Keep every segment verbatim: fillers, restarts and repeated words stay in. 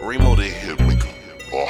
Remo the hit maker. Oh.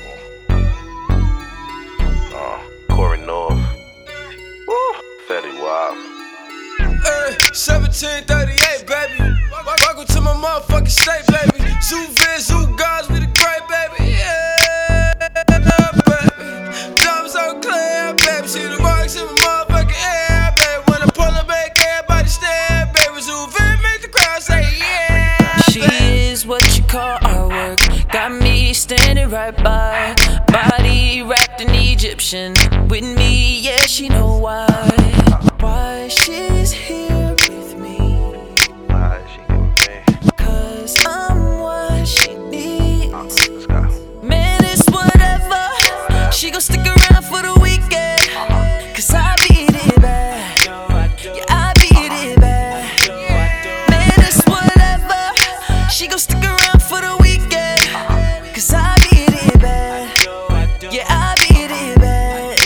Uh, Corey North. Woo. Fetty Wap. Hey, seventeen thirty-eight, baby. Welcome to my motherfucking state, baby. Zoo Viz, Zoo Gods, we the great, baby. Yeah, baby. Diamonds so clear, baby. See the marks in my motherfucking air, baby. When I pull it back, everybody stare, baby. Zoo Viz make the crowd say, yeah. She is what you call artwork. Got me standing right by. Body wrapped in Egyptian. With me, yeah, she know why. Why she's here with me. Why is she here with me? Cause I'm what she needs. Uh, let's go. Man, it's whatever. She gon' stick around for the weekend. Cause I beat it bad. Yeah, I beat it bad. Man, it's whatever. She gon' stick around for the weekend. Cause I beat it bad. Yeah, I beat it bad.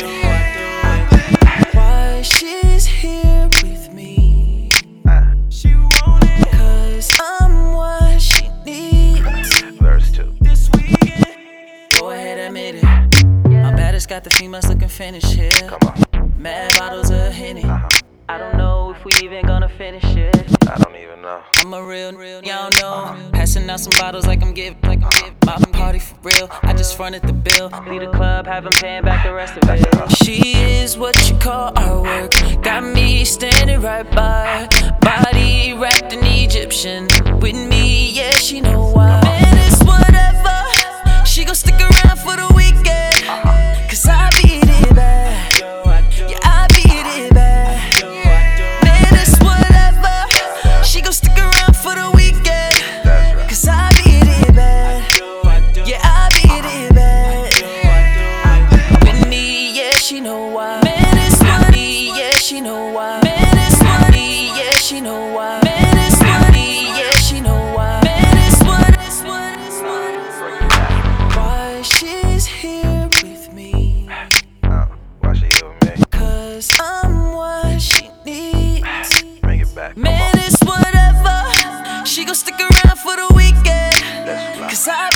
Why she's here with me? She want it. Cause I'm what she needs. Verse two. This weekend. Go ahead, admit it. My baddest got the females looking finished here. Come on. Mad bottles of Henny. Uh-huh. I don't know if we even gonna finish it. I don't even know. I'm a real, real, y'all know. Passing out some bottles like I'm giving, like I'm giving. Mobbing party for real. I just fronted the bill. Leave the club, have them paying back the rest of it. She is what you call artwork. Got me standing right by. Body wrapped in Egyptian. With me, yeah, she know why. Man, it's whatever. She gon' stick around for the weekend. Cause I beat it bad. Yeah, I beat it bad. Man, it's whatever. She gon' stick around for the weekend. Cause I beat it bad. Yeah, I beat it bad. With me, yeah, she know why. Man, it's money, yeah, she know why. Man, it's money, yeah, she know why. Man, it's money, yeah, she know why. Man, it's what, it's what, it's what. Why she's here with me? Uh, why she here with me? Cause I'm what she needs. Bring it back. Man, it's whatever. She gon' stick around for the weekend. Let's fly. Cause I